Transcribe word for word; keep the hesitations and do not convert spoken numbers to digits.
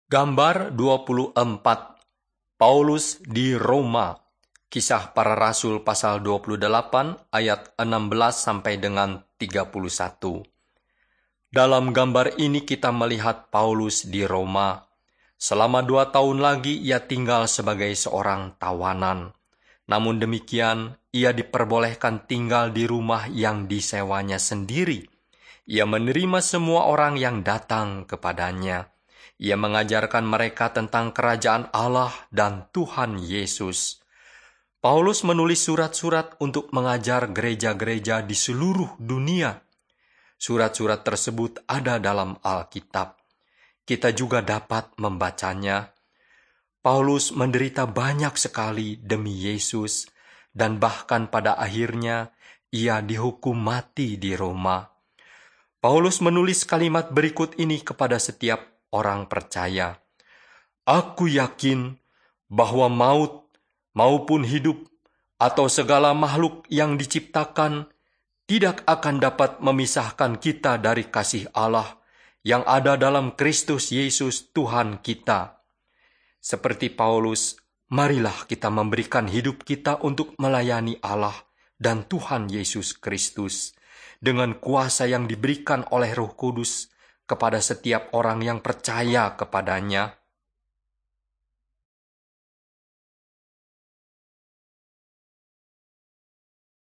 Gambar dua puluh empat. Paulus di Roma. Kisah Para Rasul pasal dua puluh delapan ayat enam belas sampai dengan tiga puluh satu. Dalam gambar ini kita melihat Paulus di Roma. Selama dua tahun lagi ia tinggal sebagai seorang tawanan. Namun demikian, ia diperbolehkan tinggal di rumah yang disewanya sendiri. Ia menerima semua orang yang datang kepadanya. Ia mengajarkan mereka tentang kerajaan Allah dan Tuhan Yesus. Paulus menulis surat-surat untuk mengajar gereja-gereja di seluruh dunia. Surat-surat tersebut ada dalam Alkitab. Kita juga dapat membacanya. Paulus menderita banyak sekali demi Yesus, dan bahkan pada akhirnya ia dihukum mati di Roma. Paulus menulis kalimat berikut ini kepada setiap orang percaya. Aku yakin bahwa maut maupun hidup atau segala makhluk yang diciptakan tidak akan dapat memisahkan kita dari kasih Allah yang ada dalam Kristus Yesus Tuhan kita. Seperti Paulus, marilah kita memberikan hidup kita untuk melayani Allah dan Tuhan Yesus Kristus dengan kuasa yang diberikan oleh Roh Kudus kepada setiap orang yang percaya kepadanya.